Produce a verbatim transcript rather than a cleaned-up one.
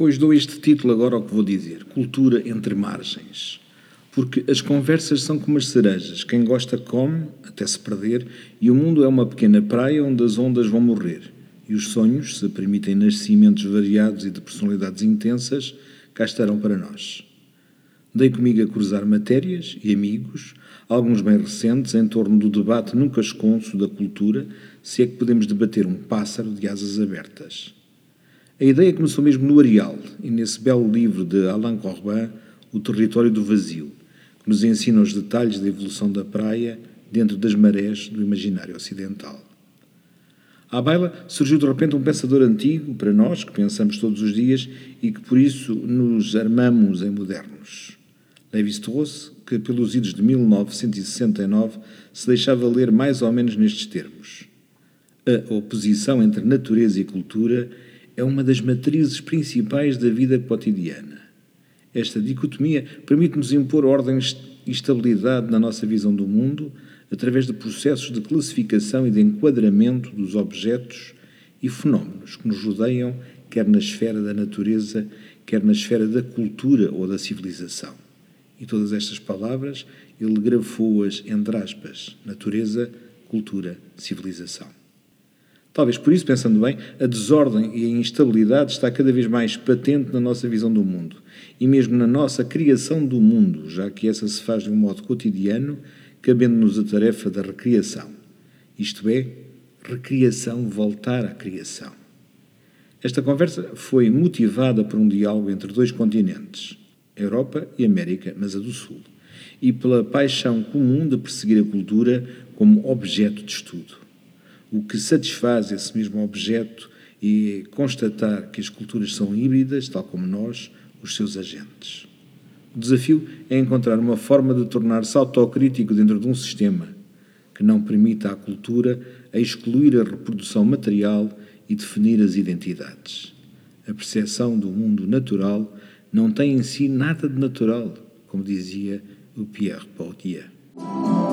Pois dou este título agora ao que vou dizer: Cultura entre margens. Porque as conversas são como as cerejas. Quem gosta come, até se perder, e o mundo é uma pequena praia onde as ondas vão morrer. E os sonhos, se permitem nascimentos variados e de personalidades intensas, cá estarão para nós. Dei comigo a cruzar matérias e amigos, alguns bem recentes, em torno do debate nunca esconso da cultura, se é que podemos debater um pássaro de asas abertas. A ideia começou mesmo no Areal, e nesse belo livro de Alain Corbin, O Território do Vazio, que nos ensina os detalhes da evolução da praia dentro das marés do imaginário ocidental. À baila surgiu de repente um pensador antigo, para nós, que pensamos todos os dias e que por isso nos armamos em modernos. Lévi-Strauss, que pelos idos de mil novecentos e sessenta e nove se deixava ler mais ou menos nestes termos. A oposição entre natureza e cultura é uma das matrizes principais da vida cotidiana. Esta dicotomia permite-nos impor ordem e estabilidade na nossa visão do mundo através de processos de classificação e de enquadramento dos objetos e fenómenos que nos rodeiam, quer na esfera da natureza, quer na esfera da cultura ou da civilização. E todas estas palavras ele grafou-as entre aspas: natureza, cultura, civilização. Talvez por isso, pensando bem, a desordem e a instabilidade está cada vez mais patente na nossa visão do mundo e mesmo na nossa criação do mundo, já que essa se faz de um modo cotidiano, cabendo-nos a tarefa da recriação. Isto é, recriação, voltar à criação. Esta conversa foi motivada por um diálogo entre dois continentes, Europa e América, mas a do Sul, e pela paixão comum de perseguir a cultura como objeto de estudo. O que satisfaz esse mesmo objeto é constatar que as culturas são híbridas, tal como nós, os seus agentes. O desafio é encontrar uma forma de tornar-se autocrítico dentro de um sistema que não permita à cultura a excluir a reprodução material e definir as identidades. A percepção do mundo natural não tem em si nada de natural, como dizia o Pierre Bourdieu.